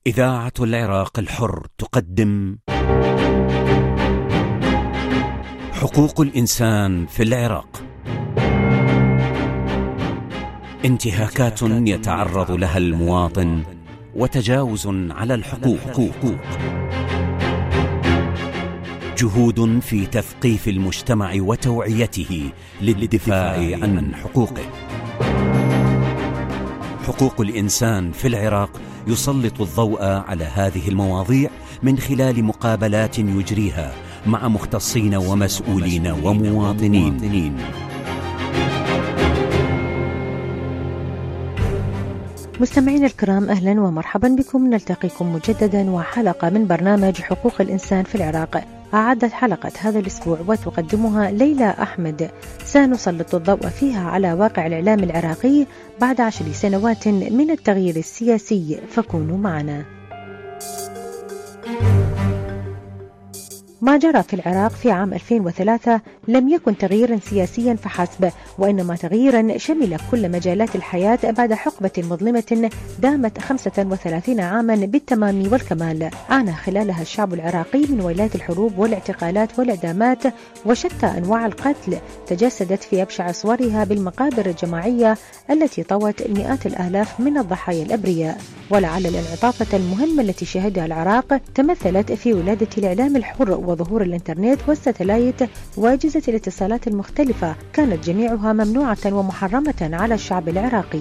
إذاعة العراق الحر تقدم حقوق الإنسان في العراق. انتهاكات يتعرض لها المواطن وتجاوز على الحقوق. جهود في تثقيف المجتمع وتوعيته للدفاع عن حقوقه. حقوق الإنسان في العراق يسلط الضوء على هذه المواضيع من خلال مقابلات يجريها مع مختصين ومسؤولين ومواطنين. مستمعين الكرام، أهلا ومرحبا بكم. نلتقيكم مجددا وحلقة من برنامج حقوق الإنسان في العراق. أعدت حلقة هذا الأسبوع وتقدمها ليلى أحمد. سنسلط الضوء فيها على واقع الإعلام العراقي بعد 10 سنوات من التغيير السياسي، فكونوا معنا. ما جرى في العراق في عام 2003 لم يكن تغييرا سياسيا فحسب، وإنما تغييرا شمل كل مجالات الحياة بعد حقبة مظلمة دامت 35 عاما بالتمام والكمال. عانى خلالها الشعب العراقي من ويلات الحروب والاعتقالات والإعدامات وشتى أنواع القتل تجسدت في أبشع صورها بالمقابر الجماعية التي طوت مئات الآلاف من الضحايا الأبرياء. ولعل الانعطافة المهمة التي شهدها العراق تمثلت في ولادة الإعلام الحر وظهور الإنترنت والستلايت وأجهزة الاتصالات المختلفة، كانت جميعها ممنوعة ومحرمة على الشعب العراقي.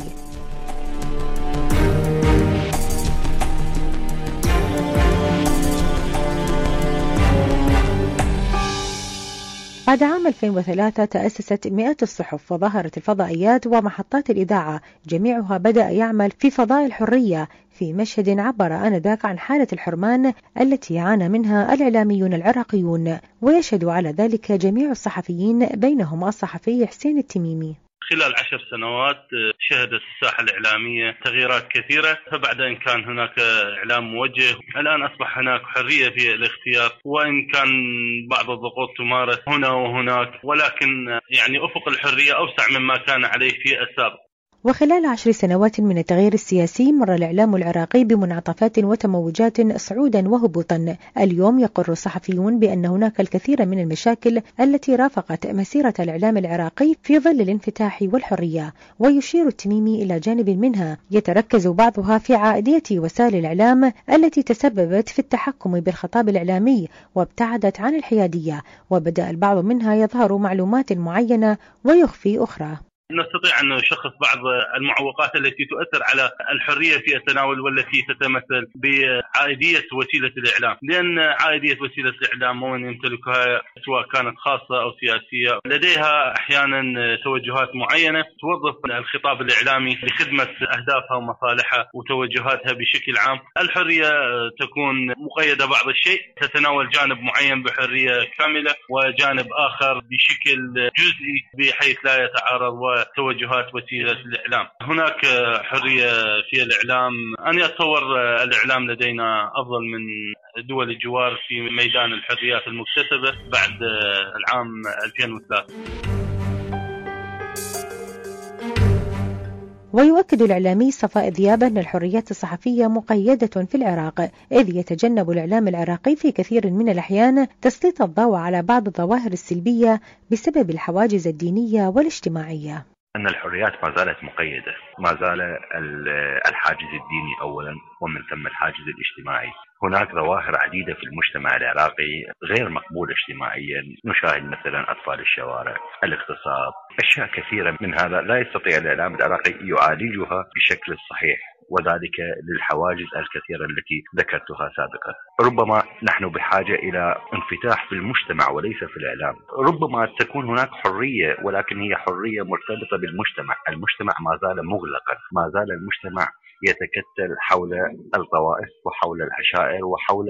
بعد عام 2003 تأسست مئات الصحف وظهرت الفضائيات ومحطات الإذاعة، جميعها بدأ يعمل في فضاء الحرية، في مشهد عبر آنذاك عن حالة الحرمان التي عانى منها الإعلاميون العراقيون، ويشهد على ذلك جميع الصحفيين بينهم الصحفي حسين التميمي. خلال 10 سنوات شهدت الساحة الإعلامية تغييرات كثيرة، فبعد أن كان هناك إعلام موجه الآن أصبح هناك حرية في الاختيار، وإن كان بعض الضغوط تمارس هنا وهناك، ولكن يعني أفق الحرية أوسع مما كان عليه في السابق. وخلال 10 سنوات من التغيير السياسي مر الإعلام العراقي بمنعطفات وتموجات صعودا وهبوطا. اليوم يقر الصحفيون بأن هناك الكثير من المشاكل التي رافقت مسيرة الإعلام العراقي في ظل الانفتاح والحرية، ويشير التميمي إلى جانب منها يتركز بعضها في عائدية وسائل الإعلام التي تسببت في التحكم بالخطاب الإعلامي وابتعدت عن الحيادية، وبدأ البعض منها يظهر معلومات معينة ويخفي أخرى. نستطيع أن نشخص بعض المعوقات التي تؤثر على الحرية في التناول، والتي تتمثل بعائدية وسيلة الإعلام، لأن عائدية وسيلة الإعلام ومن يمتلكها سواء كانت خاصة أو سياسية لديها أحيانا توجهات معينة توظف الخطاب الإعلامي لخدمة أهدافها ومصالحها وتوجهاتها بشكل عام. الحرية تكون مقيدة بعض الشيء، تتناول جانب معين بحرية كاملة وجانب آخر بشكل جزئي بحيث لا يتعارض توجهات وسيلة الإعلام. هناك حرية في الإعلام. أنا أتصور الإعلام لدينا أفضل من دول الجوار في ميدان الحريات المكتسبة بعد العام 2003. ويؤكد الإعلامي صفاء ذياب أن الحريات الصحفية مقيدة في العراق، إذ يتجنب الإعلام العراقي في كثير من الأحيان تسليط الضوء على بعض الظواهر السلبية بسبب الحواجز الدينية والاجتماعية. أن الحريات ما زالت مقيدة، ما زال الحاجز الديني أولا ومن ثم الحاجز الاجتماعي. هناك ظواهر عديدة في المجتمع العراقي غير مقبولة اجتماعيا، نشاهد مثلا أطفال الشوارع، الاغتصاب، أشياء كثيرة من هذا لا يستطيع الإعلام العراقي يعالجها بشكل صحيح، وذلك للحواجز الكثيرة التي ذكرتها سابقا. ربما نحن بحاجة إلى انفتاح في المجتمع وليس في الإعلام. ربما تكون هناك حرية، ولكن هي حرية مرتبطة بالمجتمع. المجتمع ما زال مغلقا، ما زال المجتمع يتكتل حول الطوائف وحول العشائر وحول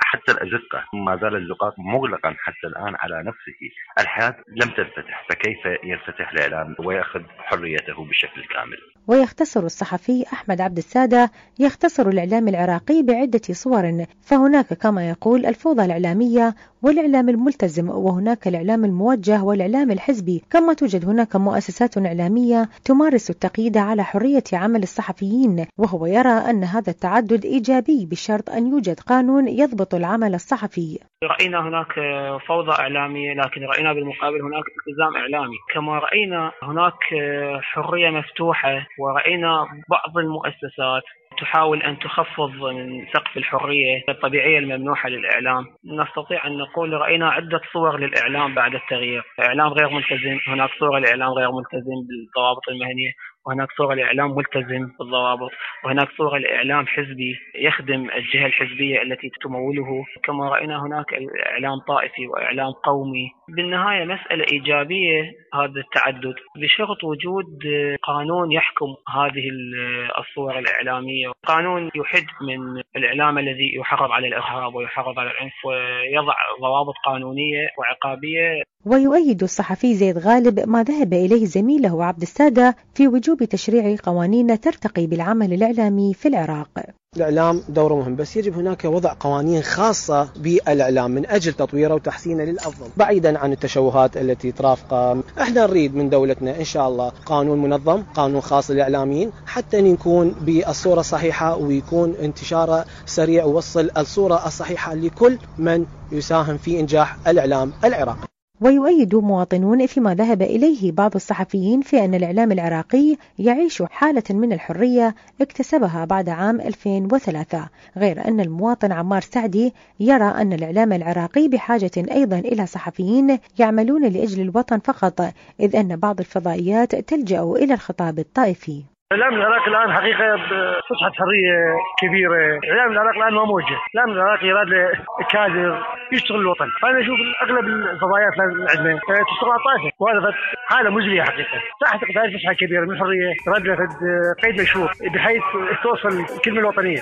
حتى الأزقة ما زال الزقاق مغلقا حتى الآن على نفسه. الحياة لم تنفتح، فكيف ينفتح الإعلام ويأخذ حريته بشكل كامل؟ ويختصر الصحفي أحمد عبد السادة يختصر الإعلام العراقي بعدة صور، فهناك كما يقول الفوضى الإعلامية والإعلام الملتزم، وهناك الإعلام الموجه والإعلام الحزبي، كما توجد هناك مؤسسات إعلامية تمارس التقييد على حرية عمل الصحفيين، وهو يرى أن هذا التعدد إيجابي بشرط أن يوجد قانون يضبط العمل الصحفي. رأينا هناك فوضى إعلامية، لكن رأينا بالمقابل هناك التزام إعلامي، كما رأينا هناك حرية مفتوحة، ورأينا بعض المؤسسات تحاول أن تخفض من سقف الحرية الطبيعية الممنوحة للإعلام. نستطيع أن نقول رأينا عدة صور للإعلام بعد التغيير، إعلام غير ملتزم، هناك صورة لإعلام غير ملتزم بالضوابط المهنية، وهناك صورة لإعلام ملتزم بالضوابط، وهناك صورة لإعلام حزبي يخدم الجهة الحزبية التي تموله، كما رأينا هناك إعلام طائفي وإعلام قومي. بالنهاية مسألة إيجابية هذا التعدد، بشرط وجود قانون يحكم هذه الصور الإعلامية، قانون يحد من الإعلام الذي يحرض على الإرهاب ويحرض على العنف، ويضع ضوابط قانونية وعقابية. ويؤيد الصحفي زيد غالب ما ذهب إليه زميله عبد السادة في وجوب تشريع قوانين ترتقي بالعمل الإعلامي في العراق. الإعلام دوره مهم، بس يجب هناك وضع قوانين خاصة بالإعلام من أجل تطويره وتحسينه للأفضل، بعيدا عن التشوهات التي ترافقه. احنا نريد من دولتنا إن شاء الله قانون منظم، قانون خاص للإعلاميين، حتى نكون بالصورة الصحيحة ويكون انتشاره سريع ووصل الصورة الصحيحة لكل من يساهم في إنجاح الإعلام العراقي. ويؤيد مواطنون فيما ذهب إليه بعض الصحفيين في أن الإعلام العراقي يعيش حالة من الحرية اكتسبها بعد عام 2003، غير أن المواطن عمار سعدي يرى أن الإعلام العراقي بحاجة أيضا إلى صحفيين يعملون لأجل الوطن فقط، إذ أن بعض الفضائيات تلجأ إلى الخطاب الطائفي. الإعلام العراقي الآن حقيقة بفسحة حرية كبيرة، الإعلام العراقي الآن ما موجه، الإعلام العراقي يراد له كادر يشتغل الوطن، فأنا أشوف أغلب الفضائيات عندنا تشتغل على الطائفة، وهذا حالة مزرية حقيقة. أعتقد هذه الفسحة كبيرة من الحرية يراد له قيد مشروط بحيث توصل الكلمة الوطنية.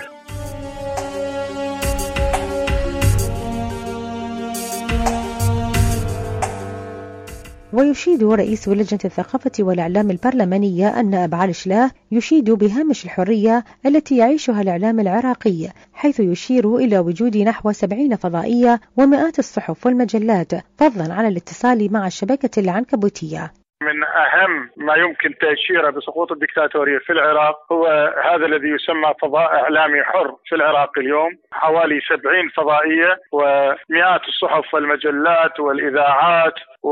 ويشيد رئيس لجنة الثقافة والإعلام البرلمانية أن أبو علي شلاه يشيد بهامش الحرية التي يعيشها الإعلام العراقي، حيث يشير إلى وجود نحو 70 فضائية ومئات الصحف والمجلات، فضلا عن الاتصال مع الشبكة العنكبوتية. من أهم ما يمكن تأشيره بسقوط الدكتاتورية في العراق هو هذا الذي يسمى فضاء إعلامي حر في العراق اليوم، حوالي 70 فضائية ومئات الصحف والمجلات والإذاعات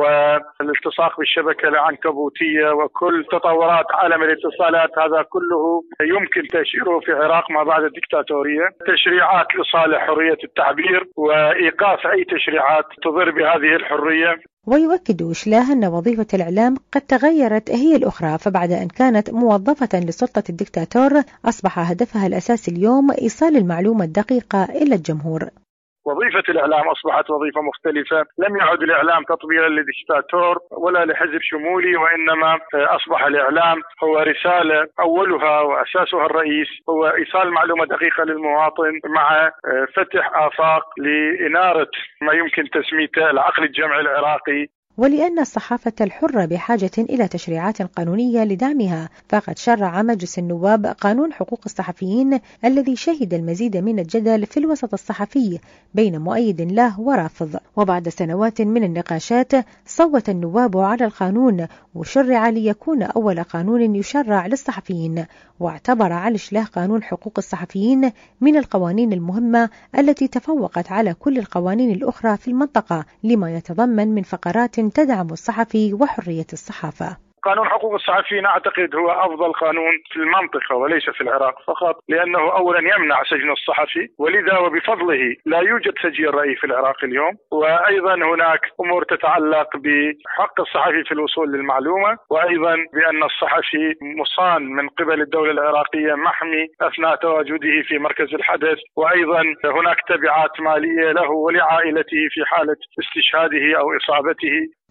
والالتصاق بالشبكة العنكبوتية وكل تطورات عالم الاتصالات، هذا كله يمكن تأشيره في العراق ما بعد الدكتاتورية. تشريعات لصالح حرية التعبير وإيقاف أي تشريعات تضر بهذه الحرية. ويؤكد شلاه أن وظيفة الإعلام قد تغيرت هي الأخرى، فبعد أن كانت موظفة لسلطة الدكتاتور أصبح هدفها الأساسي اليوم إيصال المعلومة الدقيقة إلى الجمهور. وظيفة الإعلام أصبحت وظيفة مختلفة، لم يعد الإعلام تطبيلا للدكتاتور ولا لحزب شمولي، وإنما أصبح الإعلام هو رسالة أولها وأساسها الرئيس هو إيصال معلومة دقيقة للمواطن مع فتح آفاق لإنارة ما يمكن تسميته العقل الجمعي العراقي. ولأن الصحافة الحرة بحاجة إلى تشريعات قانونية لدعمها، فقد شرع مجلس النواب قانون حقوق الصحفيين الذي شهد المزيد من الجدل في الوسط الصحفي بين مؤيد له ورافض. وبعد سنوات من النقاشات صوت النواب على القانون، وشرع ليكون أول قانون يشرع للصحفيين. واعتبر علي شلاه قانون حقوق الصحفيين من القوانين المهمة التي تفوقت على كل القوانين الأخرى في المنطقة، لما يتضمن من فقرات تدعم الصحفي وحرية الصحافة. قانون حقوق الصحفيين أعتقد هو أفضل قانون في المنطقة وليس في العراق فقط، لأنه أولا يمنع سجن الصحفي، ولذا وبفضله لا يوجد سجين رأي في العراق اليوم. وأيضا هناك أمور تتعلق بحق الصحفي في الوصول للمعلومة، وأيضا بأن الصحفي مصان من قبل الدولة العراقية محمي أثناء تواجده في مركز الحدث، وأيضا هناك تبعات مالية له ولعائلته في حالة استشهاده أو إصابته.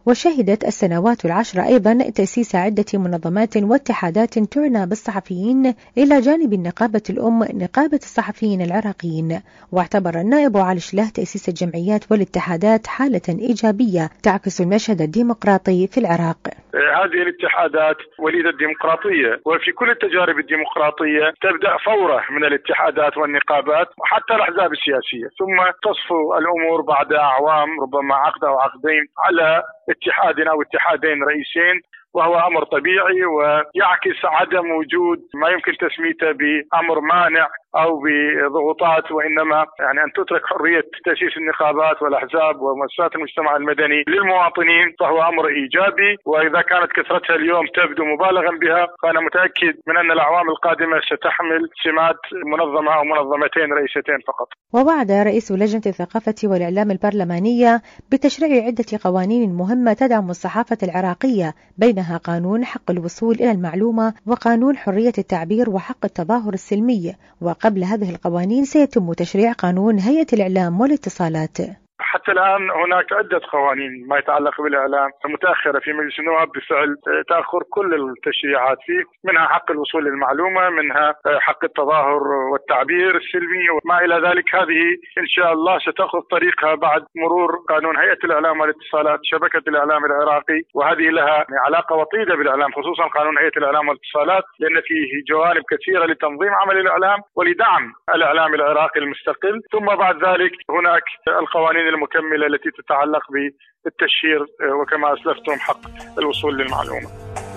وشهدت السنوات العشر أيضا تأسيس عدة منظمات واتحادات تعنى بالصحفيين إلى جانب النقابة الأم نقابة الصحفيين العراقيين. واعتبر النائب علي شله تأسيس الجمعيات والاتحادات حالة إيجابية تعكس المشهد الديمقراطي في العراق. هذه الاتحادات وليدة الديمقراطية، وفي كل التجارب الديمقراطية تبدأ فورة من الاتحادات والنقابات وحتى الأحزاب السياسية، ثم تصفو الأمور بعد أعوام ربما عقد أو عقدين على اتحاد أو اتحادين رئيسين، وهو أمر طبيعي ويعكس عدم وجود ما يمكن تسميته بأمر مانع أو بضغوطات، وإنما يعني أن تترك حرية تأسيس النقابات والأحزاب ومؤسسات المجتمع المدني للمواطنين فهو أمر إيجابي. وإذا كانت كثرتها اليوم تبدو مبالغا بها، فأنا متأكد من أن الأعوام القادمة ستحمل سمات منظمة أو منظمتين رئيستين فقط. ووعد رئيس لجنة الثقافة والإعلام البرلمانية بتشريع عدة قوانين مهمة تدعم الصحافة العراقية، بينها قانون حق الوصول إلى المعلومة وقانون حرية التعبير وحق التظاهر السلمي. وقبل هذه القوانين سيتم تشريع قانون هيئة الإعلام والاتصالات. حتى الآن هناك عدة قوانين ما يتعلق بالإعلام متأخرة في مجلس النواب بفعل تأخر كل التشريعات فيه، منها حق الوصول للمعلومة، منها حق التظاهر والتعبير السلمي وما إلى ذلك. هذه إن شاء الله ستأخذ طريقها بعد مرور قانون هيئة الإعلام والاتصالات شبكة الإعلام العراقي، وهذه لها علاقة وطيدة بالإعلام، خصوصا قانون هيئة الإعلام والاتصالات لأن فيه جوانب كثيرة لتنظيم عمل الإعلام ولدعم الإعلام العراقي المستقل. ثم بعد ذلك هناك القوانين المكملة التي تتعلق بالتشهير وكما أسلفتم حق الوصول للمعلومة.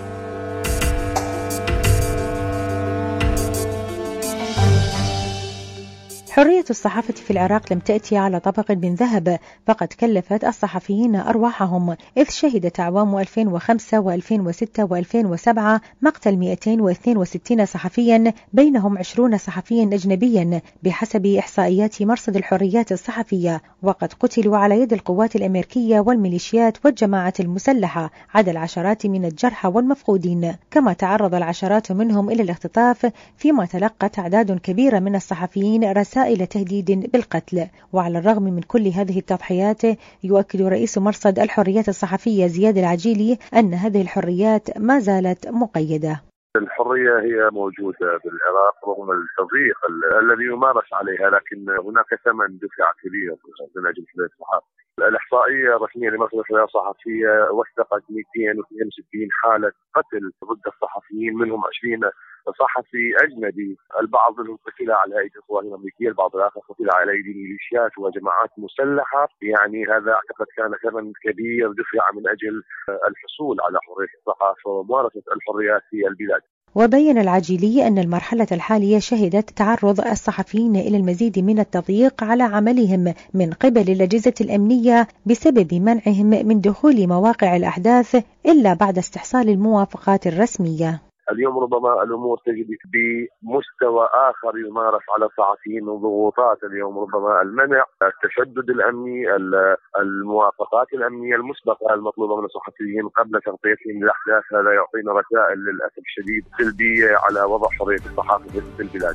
حرية الصحافة في العراق لم تأتي على طبق من ذهب، فقد كلفت الصحفيين أرواحهم، إذ شهدت أعوام 2005 و2006 و2007 مقتل 262 صحفيا، بينهم 20 صحفيا أجنبيا بحسب إحصائيات مرصد الحريات الصحفية، وقد قتلوا على يد القوات الأمريكية والميليشيات والجماعات المسلحة، عدا العشرات من الجرحى والمفقودين، كما تعرض العشرات منهم إلى الاختطاف، فيما تلقت أعداد كبيرة من الصحفيين رسائل إلى تهديد بالقتل. وعلى الرغم من كل هذه التضحيات، يؤكد رئيس مرصد الحريات الصحفية زياد العجيلي أن هذه الحريات ما زالت مقيدة. الحرية هي موجودة بالعراق رغم التضييق الذي يمارس عليها، لكن هناك ثمن دفع كبير من أجل حرية الصحافة. الإحصائية الرسمية لمرصد الحرية الصحفية وثقت 262 حالة قتل ضد الصحفيين، منهم 20 صحفي أجنبي، البعض منهم قتل على أيدي القوات الأمريكية، البعض الآخر قتل على أيدي ميليشيات وجماعات مسلحة. يعني هذا أعتقد كان ثمن كبير دفع من أجل الحصول على حرية الصحافة وممارسة الحريات في البلاد. وبين العجيلي أن المرحلة الحالية شهدت تعرض الصحفيين إلى المزيد من التضييق على عملهم من قبل الأجهزة الأمنية بسبب منعهم من دخول مواقع الأحداث إلا بعد استحصال الموافقات الرسمية. اليوم ربما الأمور تجد بمستوى آخر يمارس على الصحفيين من ضغوطات. اليوم ربما المنع، التشدد الأمني، الموافقات الأمنية المسبقة المطلوبة من الصحفيين قبل تغطيتهم للأحداث، هذا يعطينا رسائل للأسف الشديد سلبية على وضع حرية الصحافة في البلاد.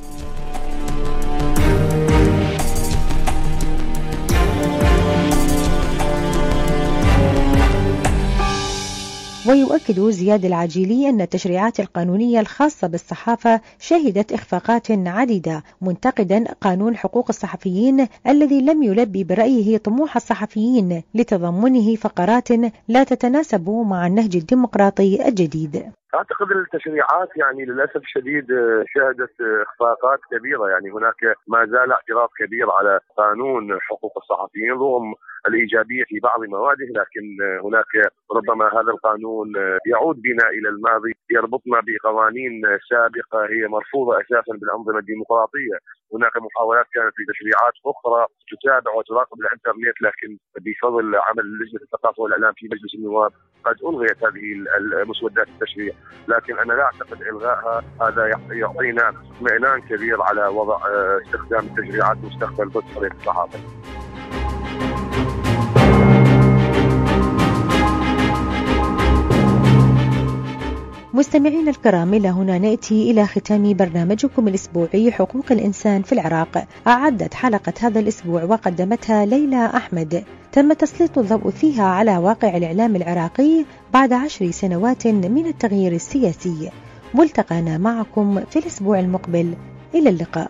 ويؤكد زياد العجيلي أن التشريعات القانونية الخاصة بالصحافة شهدت إخفاقات عديدة، منتقدا قانون حقوق الصحفيين الذي لم يلبي برأيه طموح الصحفيين لتضمنه فقرات لا تتناسب مع النهج الديمقراطي الجديد. أعتقد التشريعات يعني للأسف الشديد شهدت إخفاقات كبيرة. يعني هناك ما زال اعتراض كبير على قانون حقوق الصحفيين رغم الإيجابية في بعض مواده، لكن هناك ربما هذا القانون يعود بنا إلى الماضي، يربطنا بقوانين سابقة هي مرفوضة أساسا بالأنظمة الديمقراطية. هناك محاولات كانت في تشريعات أخرى تتابع وتراقب الإنترنت، لكن بفضل عمل لجنة الثقافة والإعلام في مجلس النواب قد ألغيت هذه المسودات التشريع، لكن أنا لا أعتقد إلغائها هذا يعطينا اطمئنان كبير على وضع استخدام التشريعات مستقبل ضد حرية الصحافة. مستمعين الكرام، إلى هنا نأتي إلى ختام برنامجكم الأسبوعي حقوق الإنسان في العراق. أعدت حلقة هذا الأسبوع وقدمتها ليلى أحمد. تم تسليط الضوء فيها على واقع الإعلام العراقي بعد 10 سنوات من التغيير السياسي. ملتقانا معكم في الأسبوع المقبل. إلى اللقاء.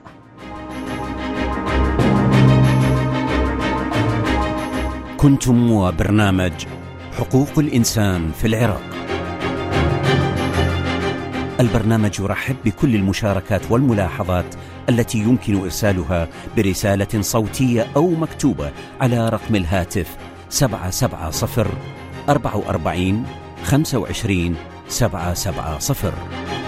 كنتم وبرنامج حقوق الإنسان في العراق. البرنامج يرحب بكل المشاركات والملاحظات التي يمكن إرسالها برسالة صوتية أو مكتوبة على رقم الهاتف 770 44 25 770.